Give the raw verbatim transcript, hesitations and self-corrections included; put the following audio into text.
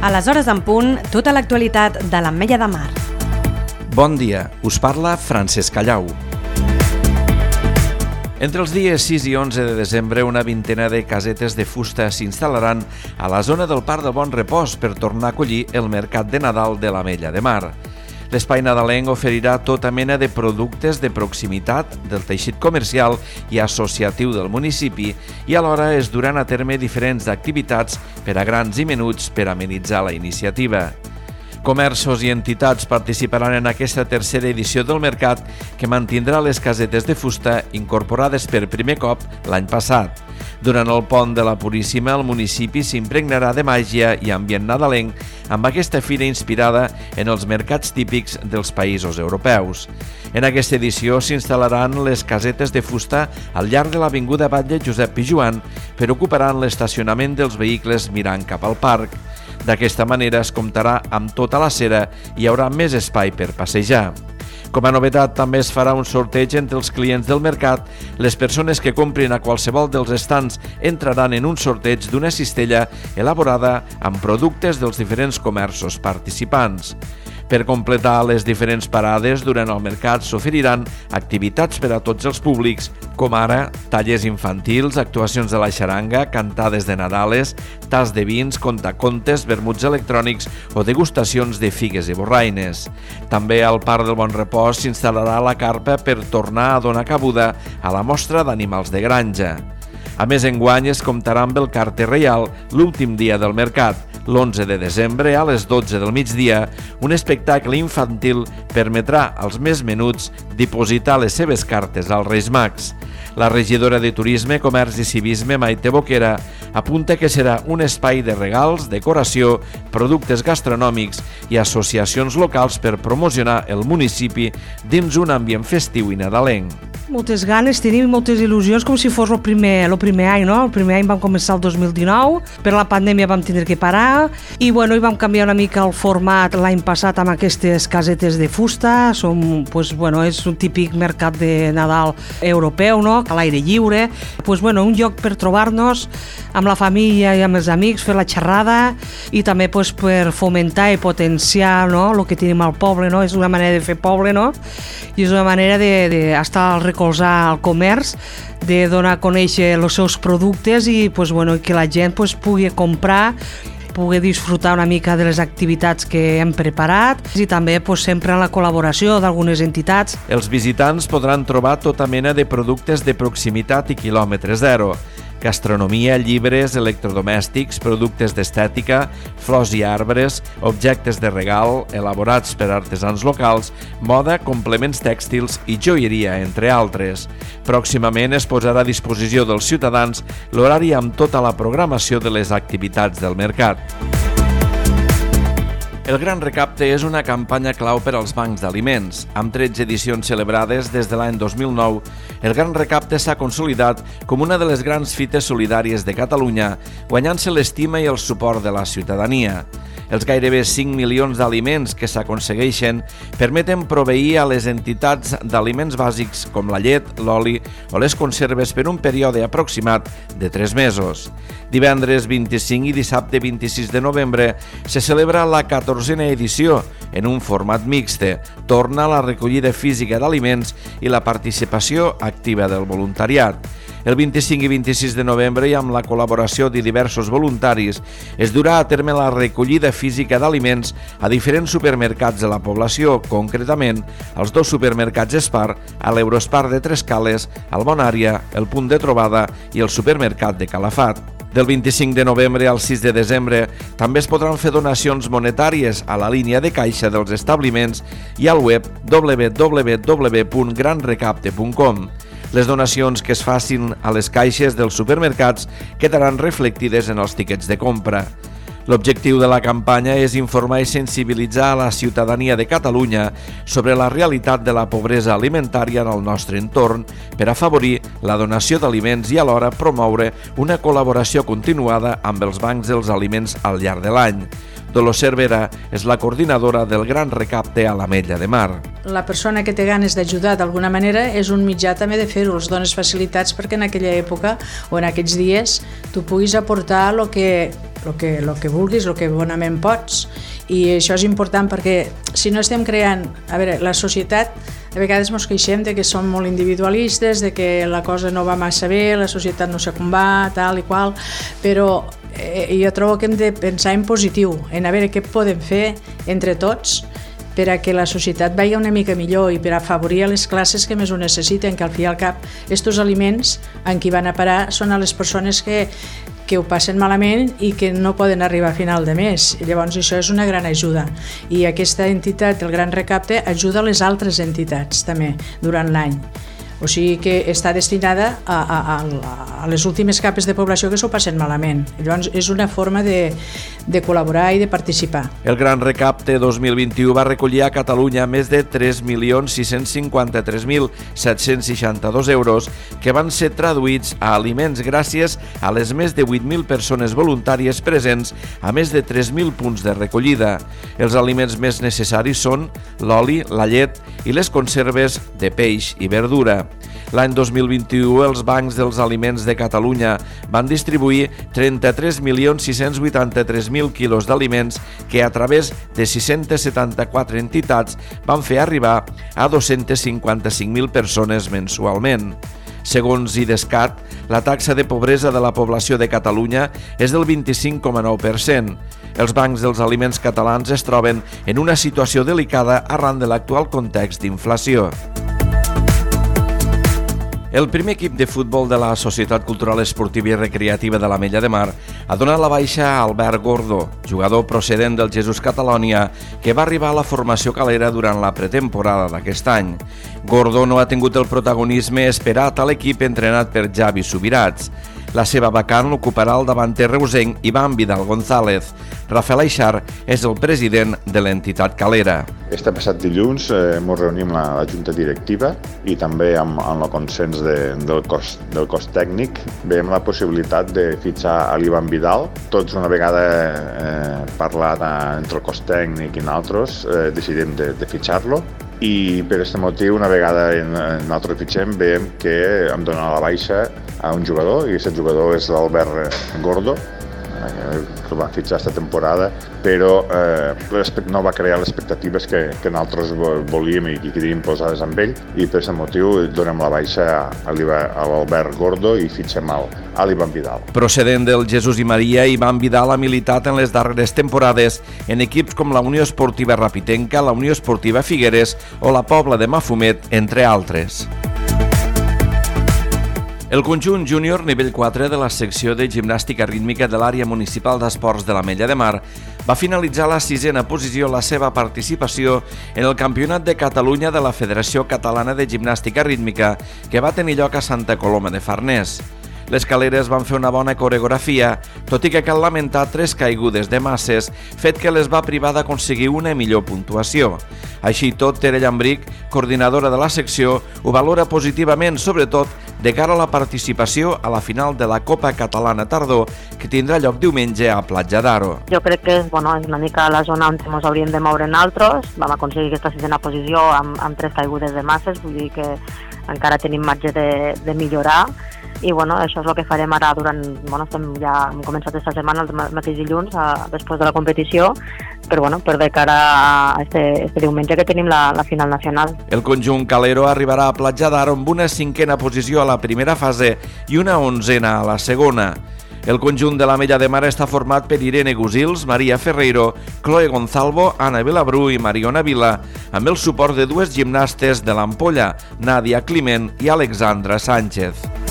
A les hores en punt, tota l'actualitat de l'Ametlla de Mar. Bon dia, us parla Francesc Callau. Entre els dies sis i onze de desembre, una vintena de casetes de fusta s'instal·laran a la zona del Parc del Bon Repòs per tornar a acollir el Mercat de Nadal de l'Ametlla de Mar. L'espai nadalenc oferirà tota mena de productes de proximitat del teixit comercial i associatiu del municipi i alhora es duran a terme diferents activitats per a grans i menuts per amenitzar la iniciativa. Comerços i entitats participaran en aquesta tercera edició del mercat que mantindrà les casetes de fusta incorporades per primer cop l'any passat. Durant el pont de la Puríssima, el municipi s'impregnarà de màgia i ambient nadalenc amb aquesta fira inspirada en els mercats típics dels països europeus. En aquesta edició s'instal·laran les casetes de fusta al llarg de l'avinguda Batlle Josep Pijoan, però ocuparan l'estacionament dels vehicles mirant cap al parc. D'aquesta manera es comptarà amb tota la cera i hi haurà més espai per passejar. Com a novetat, també es farà un sorteig entre els clients del mercat. Les persones que comprin a qualsevol dels estants entraran en un sorteig d'una cistella elaborada amb productes dels diferents comerços participants. Per completar les diferents parades, durant el mercat s'oferiran activitats per a tots els públics, com ara tallers infantils, actuacions de la xaranga, cantades de Nadales, tas de vins, contacontes, vermuts electrònics o degustacions de figues i borraines. També al Parc del Bon Repòs s'instal·larà la carpa per tornar a donar cabuda a la mostra d'animals de granja. A més, enguany es comptarà amb el Carter Reial l'últim dia del mercat. L'onze de desembre, a les dotze del migdia, un espectacle infantil permetrà als més menuts dipositar les seves cartes als Reis Mags. La regidora de Turisme, Comerç i Civisme, Maite Boquera, apunta que serà un espai de regals, decoració, productes gastronòmics i associacions locals per promocionar el municipi dins un ambient festiu i nadalenc. Moltes ganes, tenim moltes il·lusions, com si fos el primer, el primer any, no? El primer any vam començar el dos mil dinou, per la pandèmia vam tindre que parar i, bueno, i vam canviar una mica el format l'any passat amb aquestes casetes de fusta. Som, pues, bueno, és un típic mercat de Nadal europeu, no? A l'aire lliure. Pues, bueno, un lloc per trobar-nos amb la família i amb els amics, fer la xerrada i també pues, per fomentar i potenciar, no? El que tenim al poble, no? És una manera de fer poble, no? I és una manera d'estar al recolzar el comerç, de donar a conèixer els seus productes i pues, bueno, que la gent pues, pugui comprar, pugui disfrutar una mica de les activitats que hem preparat i també pues, sempre en la col·laboració d'algunes entitats. Els visitants podran trobar tota mena de productes de proximitat i quilòmetre zero. Gastronomia, llibres, electrodomèstics, productes d'estètica, flors i arbres, objectes de regal, elaborats per artesans locals, moda, complements tèxtils i joieria, entre altres. Pròximament es posarà a disposició dels ciutadans l'horari amb tota la programació de les activitats del mercat. El Gran Recapte és una campanya clau per als bancs d'aliments. Amb tretze edicions celebrades des de l'any dos mil nou, el Gran Recapte s'ha consolidat com una de les grans fites solidàries de Catalunya, guanyant-se l'estima i el suport de la ciutadania. Els gairebé cinc milions d'aliments que s'aconsegueixen permeten proveir a les entitats d'aliments bàsics com la llet, l'oli o les conserves per un període aproximat de tres mesos. Divendres vint-i-cinc i dissabte vint-i-sis de novembre se celebra la catorzena edició en un format mixte. Torna la recollida física d'aliments i la participació activa del voluntariat. El vint-i-cinc i vint-i-sis de novembre i amb la col·laboració de diversos voluntaris es durà a terme la recollida física d'aliments a diferents supermercats de la població, concretament als dos supermercats Espar, a l'Euroespar de Trescales, al Bonària, el Punt de Trobada i el supermercat de Calafat. Del vint-i-cinc de novembre al sis de desembre també es podran fer donacions monetàries a la línia de caixa dels establiments i al web w w w punt gran recapte punt com. Les donacions que es facin a les caixes dels supermercats quedaran reflectides en els tiquets de compra. L'objectiu de la campanya és informar i sensibilitzar a la ciutadania de Catalunya sobre la realitat de la pobresa alimentària en el nostre entorn per afavorir la donació d'aliments i alhora promoure una col·laboració continuada amb els bancs dels aliments al llarg de l'any. Dolors Cervera és la coordinadora del Gran Recapte a l'Ametlla de Mar. La persona que té ganes d'ajudar d'alguna manera és un mitjà també de fer-ho, els dones facilitats perquè en aquella època o en aquests dies tu puguis aportar el que el que, el que vulguis, el que bonament pots, i això és important perquè si no estem creant, a veure, la societat a vegades ens queixem de que som molt individualistes, de que la cosa no va massa bé, la societat no sé com va, tal i qual, però eh, jo trobo que hem de pensar en positiu, en a veure què podem fer entre tots per a que la societat vagi una mica millor i per a afavorir a les classes que més ho necessiten, que al fi i al cap estos aliments en qui van a parar són a les persones que, que ho passen malament i que no poden arribar a final de mes. Llavors això és una gran ajuda i aquesta entitat, el Gran Recapte, ajuda a les altres entitats també durant l'any. O sigui que està destinada a, a, a les últimes capes de població que s'ho passen malament. Llavors és una forma de, de col·laborar i de participar. El Gran Recapte dos mil vint-i-u va recollir a Catalunya més de tres milions sis-cents cinquanta-tres mil set-cents seixanta-dos euros que van ser traduïts a aliments gràcies a les més de vuit mil persones voluntàries presents a més de tres mil punts de recollida. Els aliments més necessaris són l'oli, la llet i les conserves de peix i verdura. L'any dos mil vint-i-u els bancs dels aliments de Catalunya van distribuir trenta-tres milions sis-cents vuitanta-tres mil quilos d'aliments que a través de sis-cents setanta-quatre entitats van fer arribar a dos-cents cinquanta-cinc mil persones mensualment. Segons IDESCAT, la taxa de pobresa de la població de Catalunya és del vint-i-cinc coma nou per cent. Els bancs dels aliments catalans es troben en una situació delicada arran de l'actual context d'inflació. El primer equip de futbol de la Societat Cultural Esportiva i Recreativa de l'Ametlla de Mar ha donat la baixa a Albert Gordo, jugador procedent del Jesús Catalònia, que va arribar a la formació calera durant la pretemporada d'aquest any. Gordo no ha tingut el protagonisme esperat a l'equip entrenat per Javi Subirats. La seva vacant l'ocuparà el davanter reusenc Ivan Vidal González. Rafael Aixar és el president de l'entitat calera. Este passat dilluns eh, ens reunim amb la, la Junta Directiva i també amb, amb el consens de, del, cos, del cos tècnic. Veiem la possibilitat de fitxar a l'Ivan Vidal. Tots una vegada eh, parlat entre el cos tècnic i nosaltres eh, decidim de, de fitxar-lo. I per aquest motiu, una vegada nosaltres fitxem, veiem que hem donat la baixa a un jugador, i aquest jugador és l'Albert Gordo, que va fitxar aquesta temporada, però eh, no va crear les expectatives que, que nosaltres volíem i que quedien posades amb ell, i per aquest motiu donem la baixa a l'Albert Gordo i fitxem a l'Ivan Vidal. Procedent del Jesús i Maria, Ivan Vidal ha militat en les darreres temporades en equips com la Unió Esportiva Rapitenca, la Unió Esportiva Figueres o la Pobla de Mafumet, entre altres. El conjunt júnior nivell quatre de la secció de gimnàstica rítmica de l'àrea municipal d'esports de l'Ametlla de Mar va finalitzar a la sisena posició la seva participació en el Campionat de Catalunya de la Federació Catalana de Gimnàstica Rítmica que va tenir lloc a Santa Coloma de Farners. Les caleres van fer una bona coreografia, tot i que cal lamentar tres caigudes de masses, fet que les va privar d'aconseguir una millor puntuació. Així tot, Tere Llambric, coordinadora de la secció, ho valora positivament, sobretot de cara a la participació a la final de la Copa Catalana Tardor, que tindrà lloc diumenge a Platja d'Aro. Jo crec que és, bueno, és una mica la zona on ens hauríem de moure nosaltres. Vam aconseguir aquesta sisena posició amb, amb tres caigudes de masses, vull dir que encara tenim marge de, de millorar. I bueno, això és el que farem ara durant... Bueno, estem ja hem començat aquesta setmana, el mateix dilluns, a, després de la competició, però bueno, per de cara a este, este diumenge que tenim la, la final nacional. El conjunt calero arribarà a Platja d'Aro amb una cinquena posició a la primera fase i una onzena a la segona. El conjunt de l'Ametlla de Mar està format per Irene Gusils, Maria Ferreiro, Chloe Gonzalvo, Anna Vilabrú i Mariona Vila, amb el suport de dues gimnastes de l'Ampolla, Nàdia Climent i Alexandra Sánchez.